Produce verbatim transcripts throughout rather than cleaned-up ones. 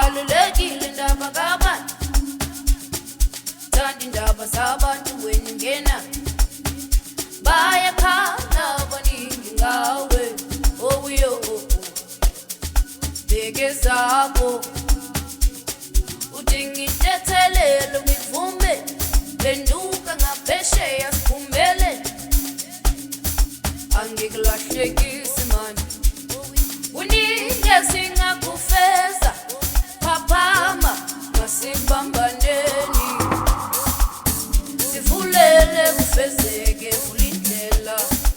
ayibalulekile indaba kabantu, thanda indaba zabantu wena ngena bayakhala abaningi ngawe owuyo bheke zabo uthi ngithethelele ngivume lenduka ngaphesheya siphumele angikulahlekisi mani uninge singakufeza phaphama masibambaneni sivulele kufezeke kulindlela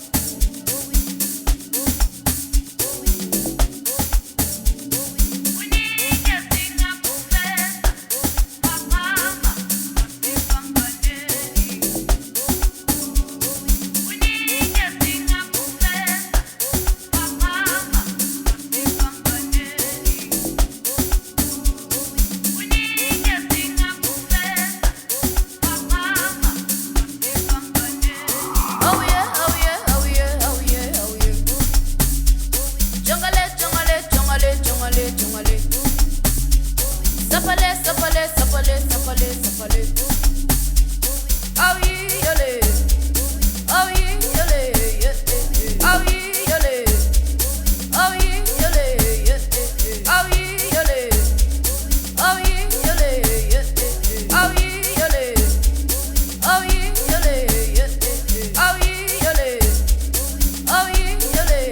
Sapale, sapale, sapale, sapale, sapale. Oh yole, oh yole, oh yole, oh yole, oh yole, oh yole, oh yole, oh yole, oh yole, oh yole.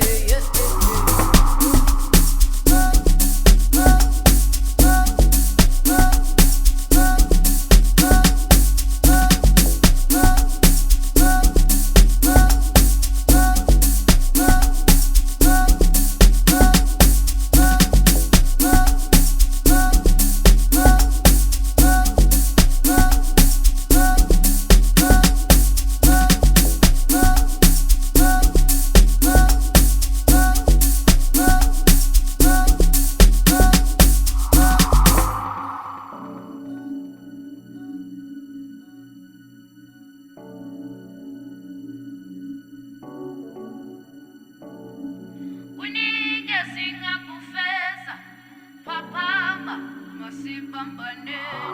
Uninge singakufeza phaphama masibambaneni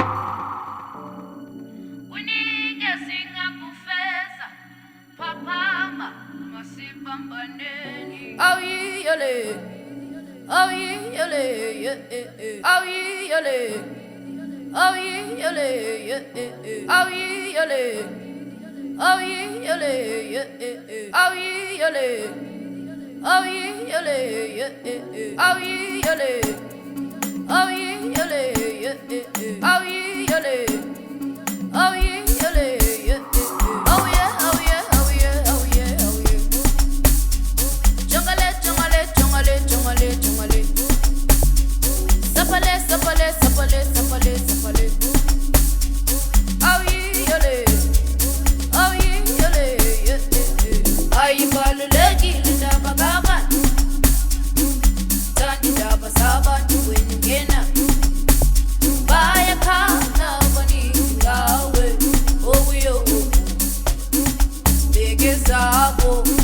uninge singakufeza phaphama masibambaneni oh yole oh yole oh yole oh yole oh yole oh yole oh yole Oh yole, oh yole, oh yole, oh yole, oh yole, oh yeah, oh yeah, oh yeah, oh yeah, oh yeah. Jungale, jungale, jungale, jungale, jungale. Sapale, sapale, sapale, sapale, sapale. Oh yole, oh yole, ayibalulekile indaba kabantu, thanda indaba zabantu wena ngena bayakhala abaningi ngawe owuyo bheke zabo